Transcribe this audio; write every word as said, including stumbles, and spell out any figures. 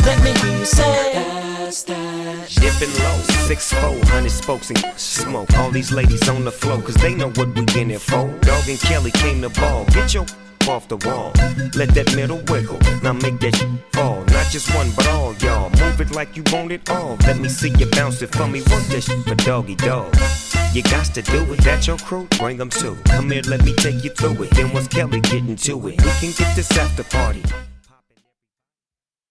Let me hear you say, that's that. Dipping low, six four, hundred spokes and smoke. All these ladies on the floor, cause they know what we in it for. Dog and Kelly came to ball. Get your off the wall. Let that middle wiggle. Now make that fall. Not just one, but all y'all. Move it like you want it all. Let me see you bounce it for me. Work that shit for doggy dog. You got to do it. That your crew? Bring them too. Come here, let me take you through it. Then once Kelly getting to it, we can get this after party.